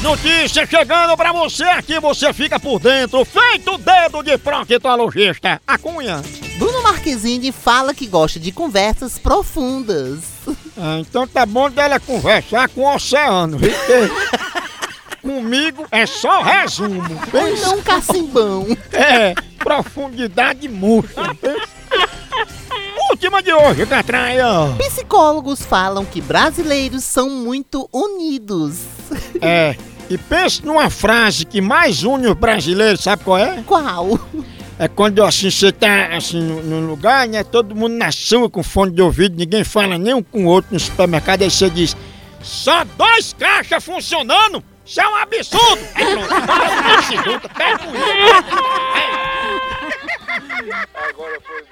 notícia chegando pra você aqui, você fica por dentro, feito dedo de proctologista. A Cunha. Bruno Marquezine fala que gosta de conversas profundas. Então tá bom dela conversar com o oceano, viu? Comigo é só resumo. Ou não cacimbão. É, profundidade murcha. Última de hoje, Catraia. Psicólogos falam que brasileiros são muito unidos. É, e pense numa frase que mais une os brasileiros, sabe qual é? Qual? É quando assim você tá assim num lugar, né? Todo mundo na sua com fone de ouvido, ninguém fala nem um com o outro no supermercado, aí você diz: só 2 caixas funcionando? Isso é um absurdo! Aí pronto, se junta, pega com isso. Agora foi